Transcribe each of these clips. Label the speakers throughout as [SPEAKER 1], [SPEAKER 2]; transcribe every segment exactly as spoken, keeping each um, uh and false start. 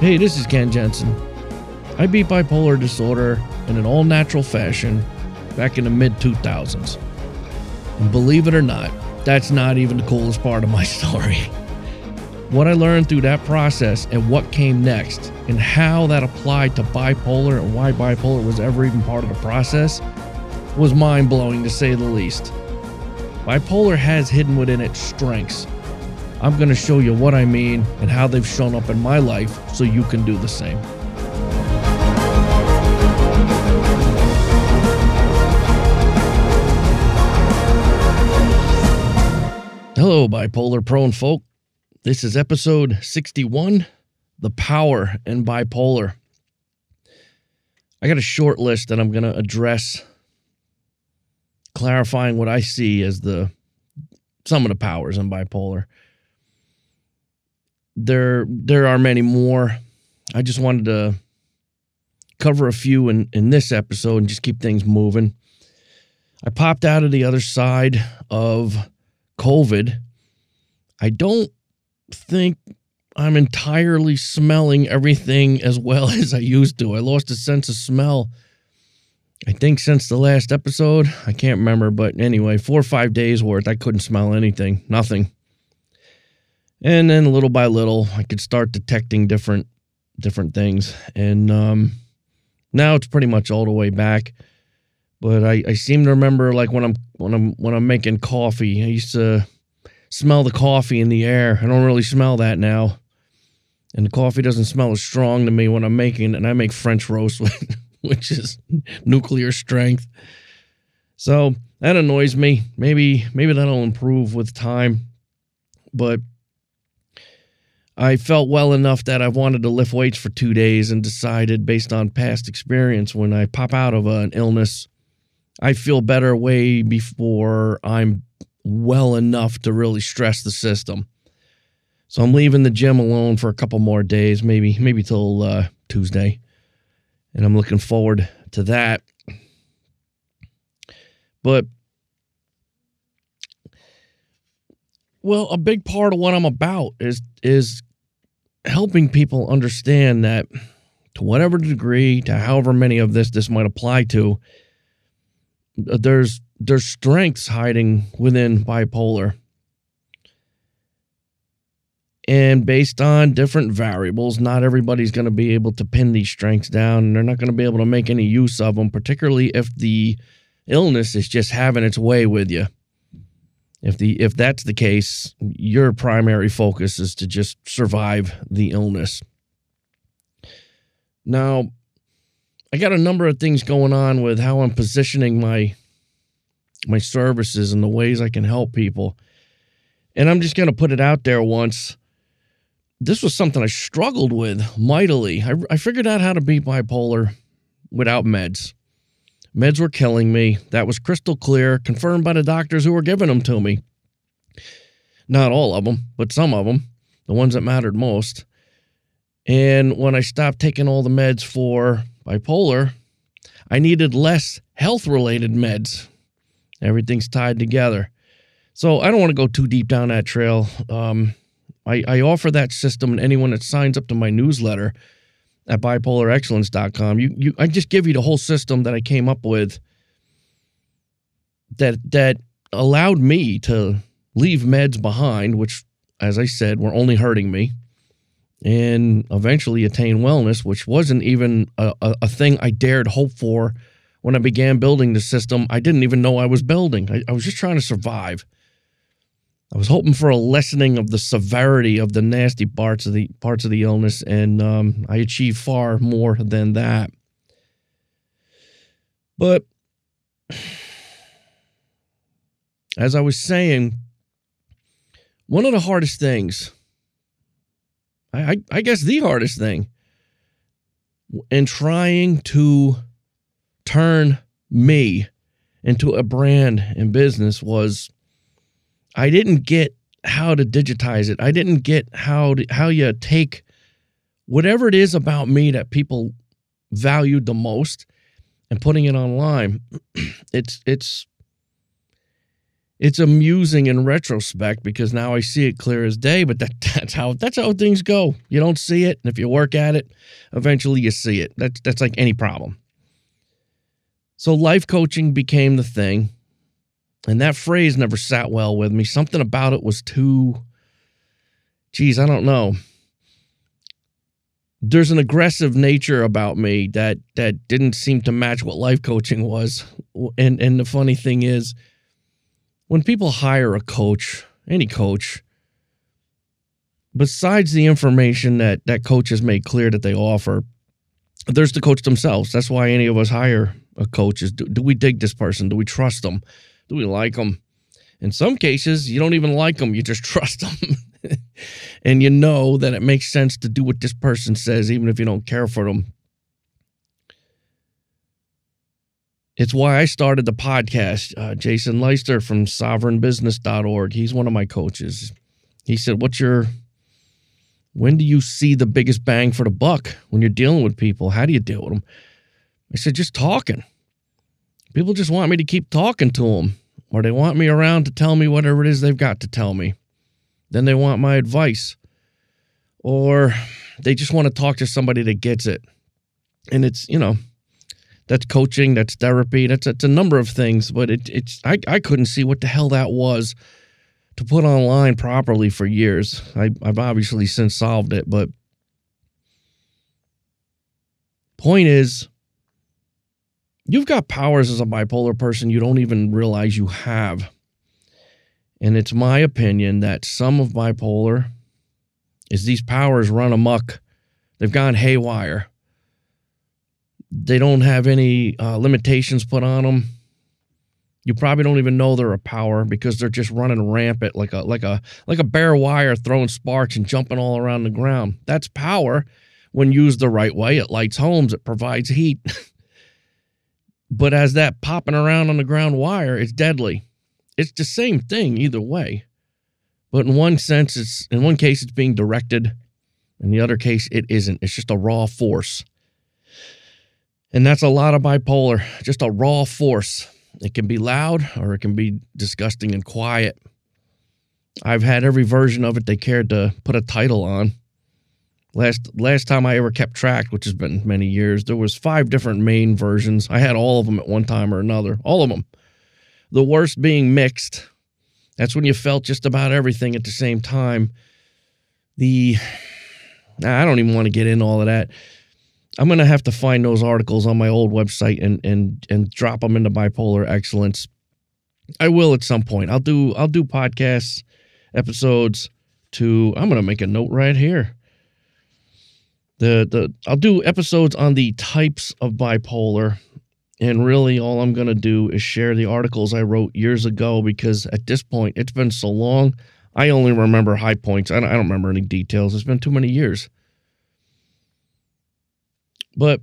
[SPEAKER 1] Hey, this is Ken Jensen. I beat bipolar disorder in an all-natural fashion back in the mid two thousands. And believe it or not, that's not even the coolest part of my story. What I learned through that process and what came next and how that applied to bipolar and why bipolar was ever even part of the process was mind-blowing, to say the least. Bipolar has hidden within it strengths. I'm going to show you what I mean and how they've shown up in my life so you can do the same. Hello, bipolar-prone folk. This is episode sixty-one, The Power in Bipolar. I got a short list that I'm going to address, clarifying what I see as the some of the powers in bipolar. There, there are many more. I just wanted to cover a few in, in this episode and just keep things moving. I popped out of the other side of COVID. I don't think I'm entirely smelling everything as well as I used to. I lost a sense of smell, I think, since the last episode. I can't remember, but anyway, four or five days worth, I couldn't smell anything, nothing. And then little by little, I could start detecting different different things. And um, now it's pretty much all the way back. But I, I seem to remember, like when I'm when I'm when I'm making coffee, I used to smell the coffee in the air. I don't really smell that now. And the coffee doesn't smell as strong to me when I'm making it. And I make French roast, which is nuclear strength. So that annoys me. Maybe maybe that'll improve with time. But I felt well enough that I wanted to lift weights for two days and decided, based on past experience, when I pop out of an illness, I feel better way before I'm well enough to really stress the system. So I'm leaving the gym alone for a couple more days, maybe maybe till uh, Tuesday. And I'm looking forward to that. But, well, a big part of what I'm about is is helping people understand that, to whatever degree, to however many of this this might apply to, there's there's strengths hiding within bipolar. And based on different variables, not everybody's going to be able to pin these strengths down, and they're not going to be able to make any use of them, particularly if the illness is just having its way with you. If the if that's the case, your primary focus is to just survive the illness. Now, I got a number of things going on with how I'm positioning my my services and the ways I can help people. And I'm just going to put it out there once. This was something I struggled with mightily. I, I figured out how to beat bipolar without meds. Meds were killing me. That was crystal clear, confirmed by the doctors who were giving them to me. Not all of them, but some of them, the ones that mattered most. And when I stopped taking all the meds for bipolar, I needed less health-related meds. Everything's tied together. So I don't want to go too deep down that trail. Um, I, I offer that system, and anyone that signs up to my newsletter at bipolar excellence dot com, you, you, I just give you the whole system that I came up with that that allowed me to leave meds behind, which, as I said, were only hurting me, and eventually attain wellness, which wasn't even a, a, a thing I dared hope for when I began building the system. I didn't even know I was building. I, I was just trying to survive. I was hoping for a lessening of the severity of the nasty parts of the parts of the illness, and um, I achieved far more than that. But as I was saying, one of the hardest things, I, I, I guess the hardest thing, in trying to turn me into a brand in business was I didn't get how to digitize it. I didn't get how to, how you take whatever it is about me that people valued the most and putting it online. It's it's It's amusing in retrospect because now I see it clear as day, but that, that's how that's how things go. You don't see it, and if you work at it, eventually you see it. That's that's like any problem. So life coaching became the thing, and that phrase never sat well with me. Something about it was too, geez, I don't know. There's an aggressive nature about me that that didn't seem to match what life coaching was. And and the funny thing is, when people hire a coach, any coach, besides the information that that coach has made clear that they offer, there's the coach themselves. That's why any of us hire a coach is, do, do we dig this person? Do we trust them? Do we like them? In some cases, you don't even like them. You just trust them. And you know that it makes sense to do what this person says, even if you don't care for them. It's why I started the podcast. Uh, Jason Leister from sovereign business dot org. He's one of my coaches. He said, what's your, when do you see the biggest bang for the buck when you're dealing with people? How do you deal with them? I said, just talking. People just want me to keep talking to them, or they want me around to tell me whatever it is they've got to tell me. Then they want my advice, or they just want to talk to somebody that gets it. And it's, you know, that's coaching, that's therapy, that's, that's a number of things, but it, it's I, I couldn't see what the hell that was to put online properly for years. I, I've obviously since solved it, but point is, you've got powers as a bipolar person you don't even realize you have. And it's my opinion that some of bipolar is these powers run amok. They've gone haywire. They don't have any uh, limitations put on them. You probably don't even know they're a power because they're just running rampant like a like a like a bare wire, throwing sparks and jumping all around the ground. That's power when used the right way. It lights homes. It provides heat. But as that popping around on the ground wire, it's deadly. It's the same thing either way. But in one sense, it's in one case, it's being directed. In the other case, it isn't. It's just a raw force. And that's a lot of bipolar, just a raw force. It can be loud or it can be disgusting and quiet. I've had every version of it they cared to put a title on. Last last time I ever kept track, which has been many years, there was five different main versions. I had all of them at one time or another. All of them. The worst being mixed. That's when you felt just about everything at the same time. The, I don't even want to get into all of that. I'm going to have to find those articles on my old website and and and drop them into Bipolar Excellence. I will at some point. I'll do I'll do podcasts, episodes to, I'm going to make a note right here. The the I'll do episodes on the types of bipolar. And really, all I'm going to do is share the articles I wrote years ago because at this point, it's been so long, I only remember high points. I don't, I don't remember any details. It's been too many years. But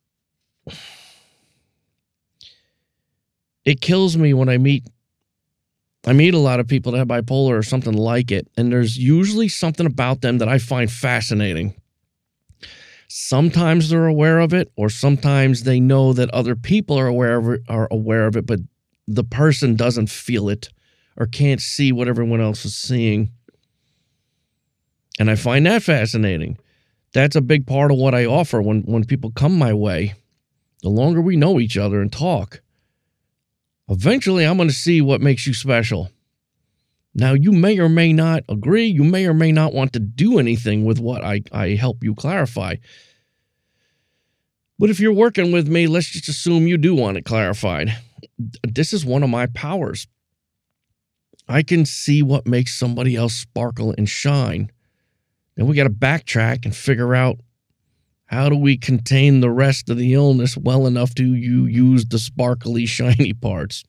[SPEAKER 1] it kills me when I meet, I meet a lot of people that have bipolar or something like it, and there's usually something about them that I find fascinating. Sometimes they're aware of it, or sometimes they know that other people are aware of it, are aware of it, but the person doesn't feel it or can't see what everyone else is seeing. And I find that fascinating. That's a big part of what I offer when, when people come my way. The longer we know each other and talk, eventually I'm going to see what makes you special. Now, you may or may not agree. You may or may not want to do anything with what I, I help you clarify. But if you're working with me, let's just assume you do want it clarified. This is one of my powers. I can see what makes somebody else sparkle and shine. Then we got to backtrack and figure out, how do we contain the rest of the illness well enough to you use the sparkly, shiny parts?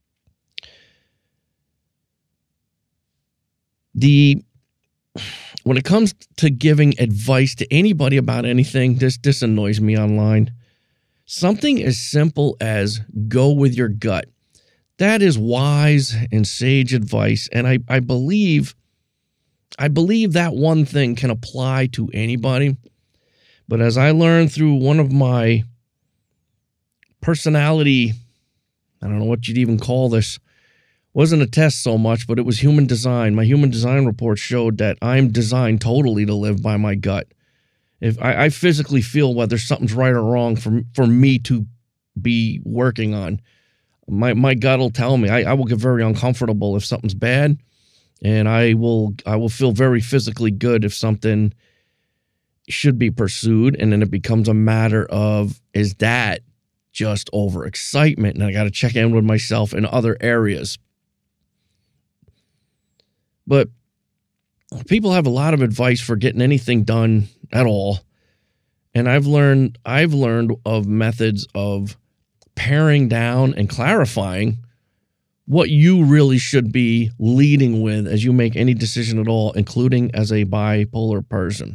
[SPEAKER 1] The when it comes to giving advice to anybody about anything, this this annoys me online. Something as simple as go with your gut. That is wise and sage advice, and I, I believe I believe that one thing can apply to anybody. But as I learned through one of my personality, I don't know what you'd even call this, Wasn't a test so much, but it was human design. My human design report showed that I'm designed totally to live by my gut. If I, I physically feel whether something's right or wrong for, for me to be working on, my my gut will tell me. I, I will get very uncomfortable if something's bad, and I will I will feel very physically good if something should be pursued, and then it becomes a matter of, is that just overexcitement? And I got to check in with myself in other areas. But people have a lot of advice for getting anything done at all. And I've learned I've learned of methods of paring down and clarifying what you really should be leading with as you make any decision at all, including as a bipolar person.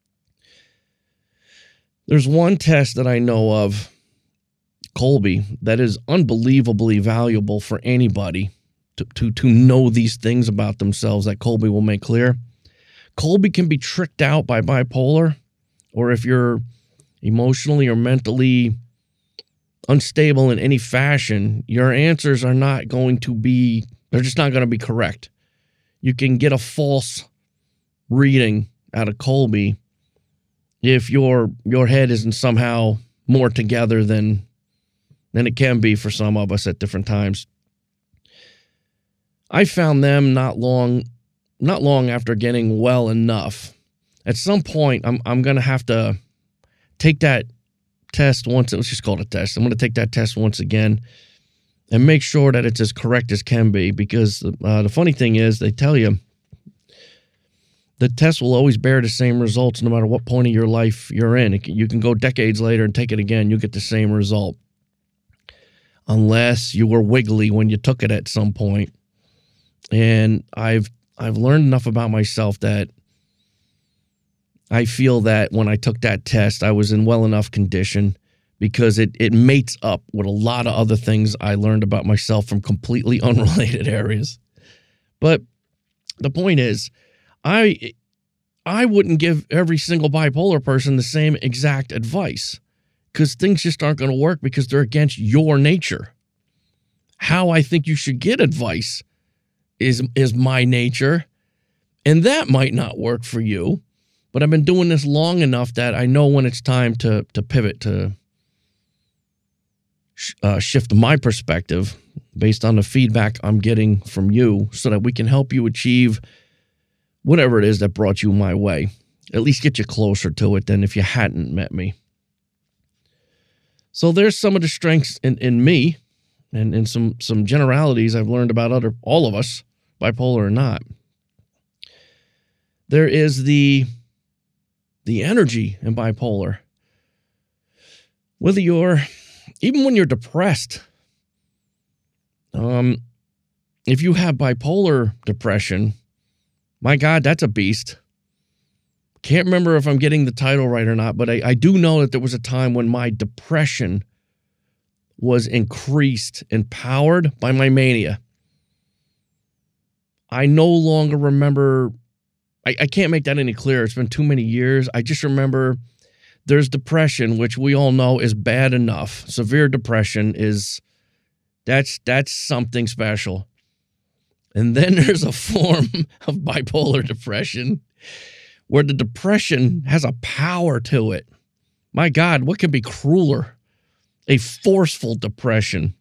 [SPEAKER 1] There's one test that I know of, Kolbe, that is unbelievably valuable for anybody to, to, to know these things about themselves that Kolbe will make clear. Kolbe can be tricked out by bipolar, or if you're emotionally or mentally unstable in any fashion, your answers are not going to be, they're just not going to be correct. You can get a false reading out of Kolbe if your your head isn't somehow more together than than it can be for some of us at different times. I found them not long not long after getting well enough. At some point, I'm I'm gonna have to take that test once. Let's just call it a test. I'm gonna take that test once again and make sure that it's as correct as can be. Because uh, the funny thing is, they tell you the test will always bear the same results no matter what point of your life you're in. It can, you can go decades later and take it again. You get the same result. Unless you were wiggly when you took it at some point. And I've I've learned enough about myself that I feel that when I took that test, I was in well enough condition because it, it mates up with a lot of other things I learned about myself from completely unrelated areas. But the point is, I I wouldn't give every single bipolar person the same exact advice because things just aren't going to work because they're against your nature. How I think you should get advice is, is my nature, and that might not work for you, but I've been doing this long enough that I know when it's time to, to pivot, to sh- uh, shift my perspective based on the feedback I'm getting from you so that we can help you achieve whatever it is that brought you my way. At least get you closer to it than if you hadn't met me. So there's some of the strengths in, in me and, and some, some generalities I've learned about other all of us, bipolar or not. There is the, the energy in bipolar. Whether you're, even when you're depressed, um, if you have bipolar depression, my God, that's a beast. Can't remember if I'm getting the title right or not, but I, I do know that there was a time when my depression was increased and powered by my mania. I no longer remember, I, I can't make that any clearer. It's been too many years. I just remember there's depression, which we all know is bad enough. Severe depression is, that's that's something special. And then there's a form of bipolar depression where the depression has a power to it. My God, what could be crueler? A forceful depression.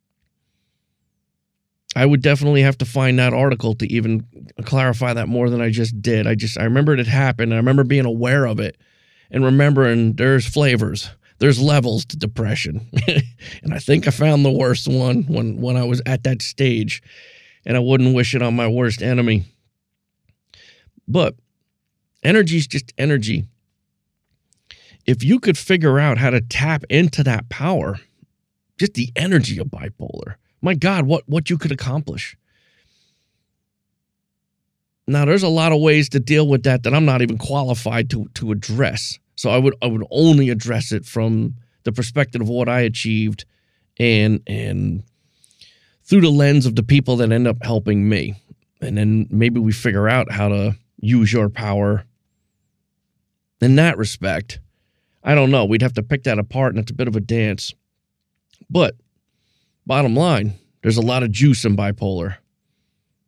[SPEAKER 1] I would definitely have to find that article to even clarify that more than I just did. I just, I remembered it happened. I remember being aware of it and remembering there's flavors. There's levels to depression. And I think I found the worst one when, when I was at that stage. And I wouldn't wish it on my worst enemy. But energy is just energy. If you could figure out how to tap into that power, just the energy of bipolar, my God, what, what you could accomplish. Now, there's a lot of ways to deal with that that I'm not even qualified to, to address. So I would I would only address it from the perspective of what I achieved and and through the lens of the people that end up helping me. And then maybe we figure out how to use your power in that respect. I don't know. We'd have to pick that apart, and it's a bit of a dance. But bottom line, there's a lot of juice in bipolar.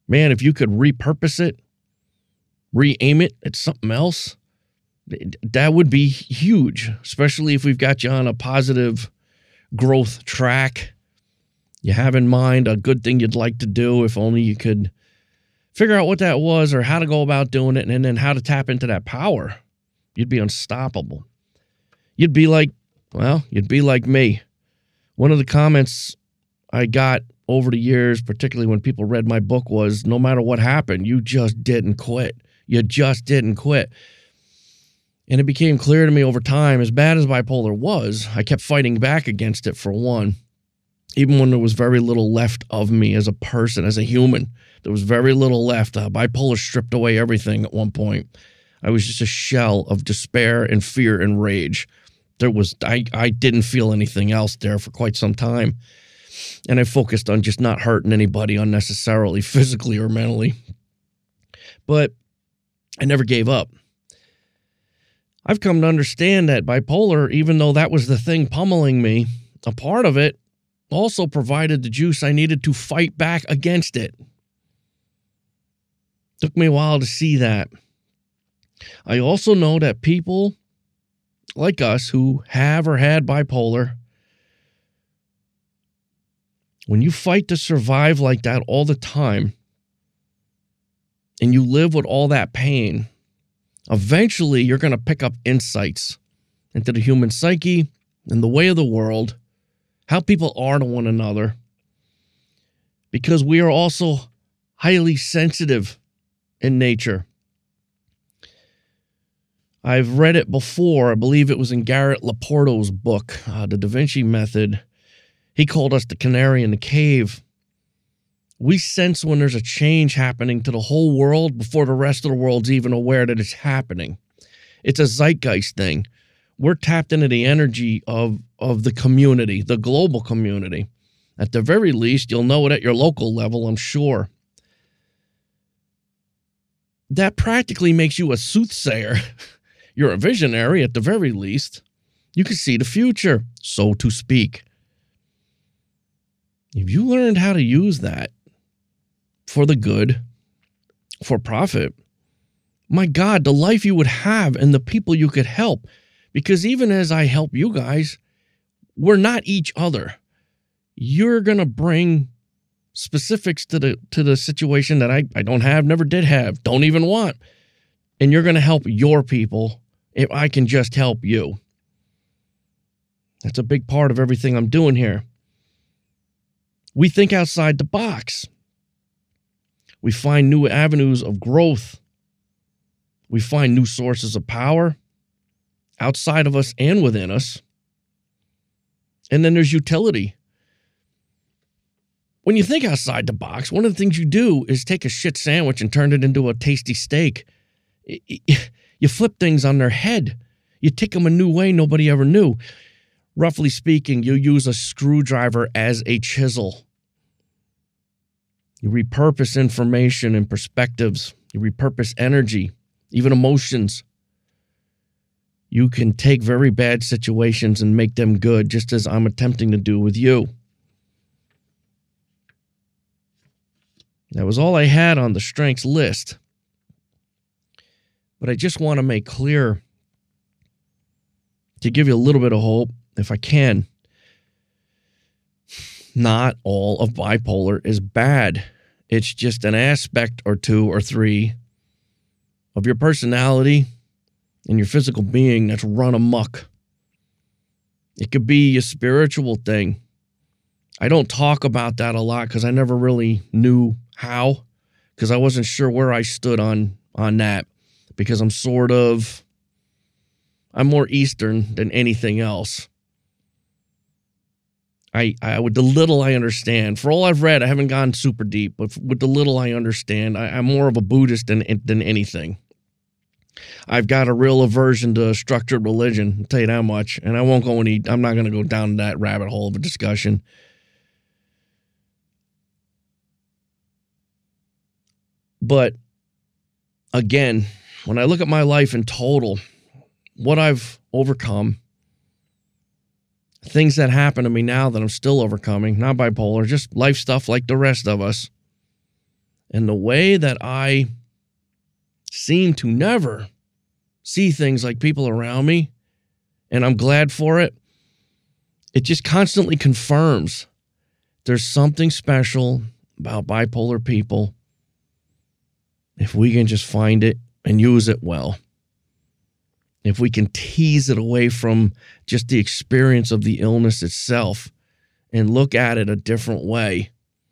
[SPEAKER 1] Man, if you could repurpose it, re-aim it at something else, that would be huge, especially if we've got you on a positive growth track. You have in mind a good thing you'd like to do, if only you could figure out what that was or how to go about doing it, and then how to tap into that power. You'd be unstoppable. You'd be like, well, you'd be like me. One of the comments I got over the years, particularly when people read my book, was, no matter what happened, you just didn't quit. You just didn't quit. And it became clear to me over time, as bad as bipolar was, I kept fighting back against it, for one. Even when there was very little left of me as a person, as a human, there was very little left. Uh, bipolar stripped away everything at one point. I was just a shell of despair and fear and rage. There was, I, I didn't feel anything else there for quite some time. And I focused on just not hurting anybody unnecessarily, physically or mentally. But I never gave up. I've come to understand that bipolar, even though that was the thing pummeling me, a part of it also provided the juice I needed to fight back against it. Took me a while to see that. I also know that people like us who have or had bipolar, when you fight to survive like that all the time, and you live with all that pain, eventually you're going to pick up insights into the human psyche and the way of the world, how people are to one another, because we are also highly sensitive in nature. I've read it before. I believe it was in Garrett Laporto's book, uh, The Da Vinci Method. He called us the canary in the cave. We sense when there's a change happening to the whole world before the rest of the world's even aware that it's happening. It's a zeitgeist thing. We're tapped into the energy of, of the community, the global community. At the very least, you'll know it at your local level, I'm sure. That practically makes you a soothsayer. You're a visionary at the very least. You can see the future, so to speak. If you learned how to use that for the good, for profit, my God, the life you would have and the people you could help. Because even as I help you guys, we're not each other. You're going to bring specifics to the to the situation that I, I don't have, never did have, don't even want. And you're going to help your people if I can just help you. That's a big part of everything I'm doing here. We think outside the box. We find new avenues of growth. We find new sources of power outside of us and within us. And then there's utility. When you think outside the box, one of the things you do is take a shit sandwich and turn it into a tasty steak. You flip things on their head. You tick them a new way nobody ever knew. Roughly speaking, you use a screwdriver as a chisel. You repurpose information and perspectives. You repurpose energy, even emotions. You can take very bad situations and make them good, just as I'm attempting to do with you. That was all I had on the strengths list. But I just want to make clear, to give you a little bit of hope, if I can, not all of bipolar is bad. It's just an aspect or two or three of your personality and your physical being that's run amok. It could be a spiritual thing. I don't talk about that a lot because I never really knew how, because I wasn't sure where I stood on, on that, because I'm sort of, I'm more Eastern than anything else. I, I, with the little I understand, for all I've read, I haven't gone super deep, but with the little I understand, I, I'm more of a Buddhist than, than anything. I've got a real aversion to structured religion, I'll tell you that much, and I won't go any, I'm not going to go down that rabbit hole of a discussion. But again, when I look at my life in total, what I've overcome, things that happen to me now that I'm still overcoming, not bipolar, just life stuff like the rest of us. And the way that I seem to never see things like people around me, and I'm glad for it, it just constantly confirms there's something special about bipolar people if we can just find it and use it well. If we can tease it away from just the experience of the illness itself and look at it a different way,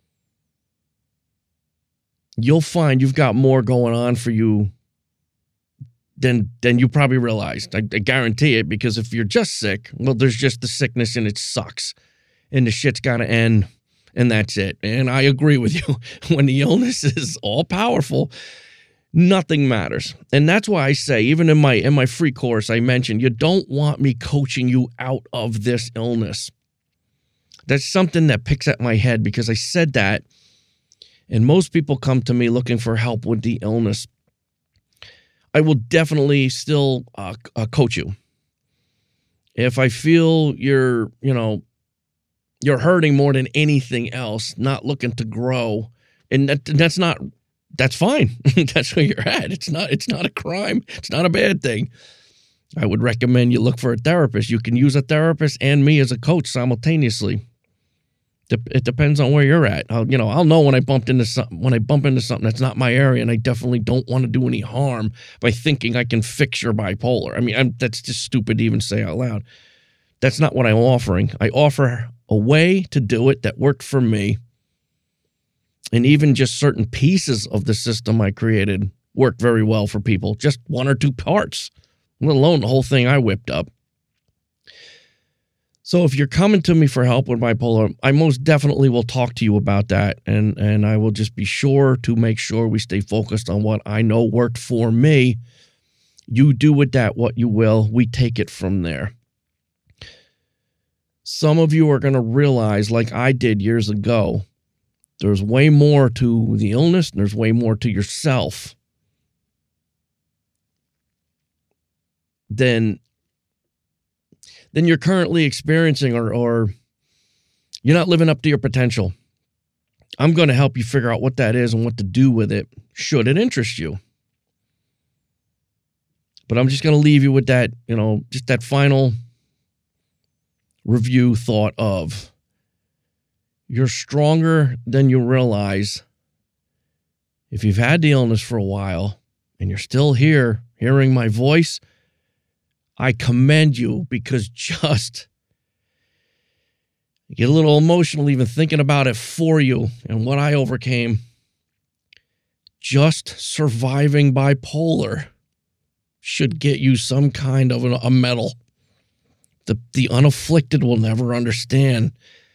[SPEAKER 1] you'll find you've got more going on for you than than you probably realized. I, I guarantee it, because if you're just sick, well, there's just the sickness and it sucks. And the shit's got to end, and that's it. And I agree with you. When the illness is all-powerful, nothing matters. And that's why I say, even in my in my free course, I mentioned, you don't want me coaching you out of this illness. That's something that picks at my head, because I said that, and most people come to me looking for help with the illness. I will definitely still uh, uh, coach you. If I feel you're, you know, you're hurting more than anything else, not looking to grow, and that, that's not, that's fine. That's where you're at. It's not, it's not a crime. It's not a bad thing. I would recommend you look for a therapist. You can use a therapist and me as a coach simultaneously. It depends on where you're at. I'll, you know, I'll know when I bumped into something, when I bump into something that's not my area, and I definitely don't want to do any harm by thinking I can fix your bipolar. I mean, I'm, that's just stupid to even say out loud. That's not what I'm offering. I offer a way to do it that worked for me, and even just certain pieces of the system I created worked very well for people. Just one or two parts, let alone the whole thing I whipped up. So if you're coming to me for help with bipolar, I most definitely will talk to you about that. And, and I will just be sure to make sure we stay focused on what I know worked for me. You do with that what you will. We take it from there. Some of you are going to realize, like I did years ago, there's way more to the illness, and there's way more to yourself than than you're currently experiencing, or, or you're not living up to your potential. I'm going to help you figure out what that is and what to do with it, should it interest you. But I'm just going to leave you with that, you know, just that final review thought of, you're stronger than you realize. If you've had the illness for a while and you're still here hearing my voice, I commend you, because just I get a little emotional even thinking about it for you and what I overcame. Just surviving bipolar should get you some kind of a medal. The, the unafflicted will never understand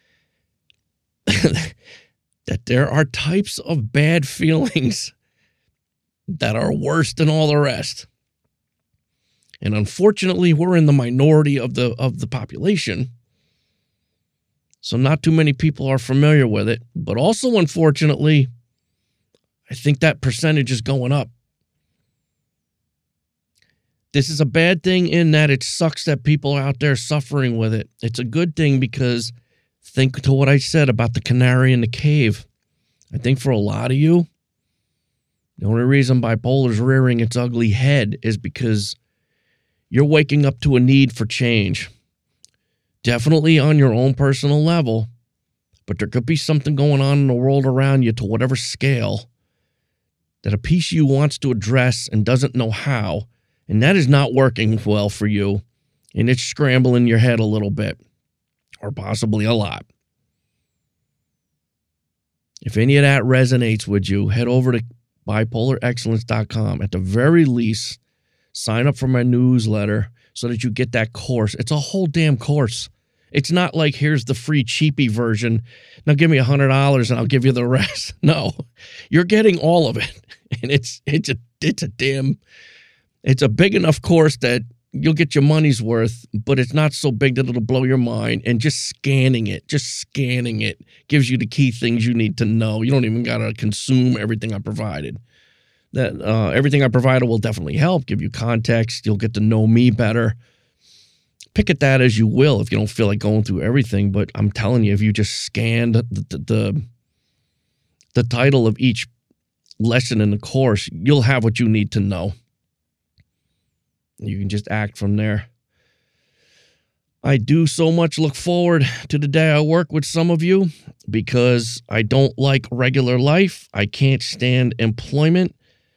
[SPEAKER 1] that there are types of bad feelings that are worse than all the rest. And unfortunately, we're in the minority of the of the population. So not too many people are familiar with it. But also, unfortunately, I think that percentage is going up. This is a bad thing in that it sucks that people are out there suffering with it. It's a good thing, because think to what I said about the canary in the cave. I think for a lot of you, the only reason bipolar is rearing its ugly head is because you're waking up to a need for change. Definitely on your own personal level, but there could be something going on in the world around you, to whatever scale, that a piece of you wants to address and doesn't know how, and that is not working well for you, and it's scrambling your head a little bit, or possibly a lot. If any of that resonates with you, head over to bipolar excellence dot com. At the very least, sign up for my newsletter so that you get that course. It's a whole damn course. It's not like, here's the free cheapy version. Now give me one hundred dollars and I'll give you the rest. No, you're getting all of it. And it's it's a it's a damn, it's a big enough course that you'll get your money's worth, but it's not so big that it'll blow your mind. And just scanning it, just scanning it gives you the key things you need to know. You don't even got to consume everything I provided. That uh, everything I provided will definitely help, give you context. You'll get to know me better. Pick at that as you will if you don't feel like going through everything. But I'm telling you, if you just scanned the the, the, the title of each lesson in the course, you'll have what you need to know. You can just act from there. I do so much look forward to the day I work with some of you because I don't like regular life. I can't stand employment.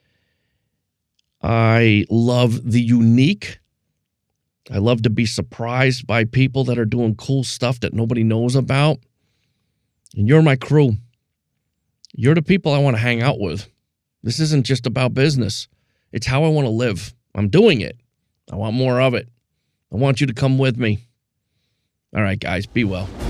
[SPEAKER 1] I love the unique. I love to be surprised by people that are doing cool stuff that nobody knows about. And you're my crew. You're the people I want to hang out with. This isn't just about business. It's how I want to live. I'm doing it. I want more of it. I want you to come with me. All right, guys, be well.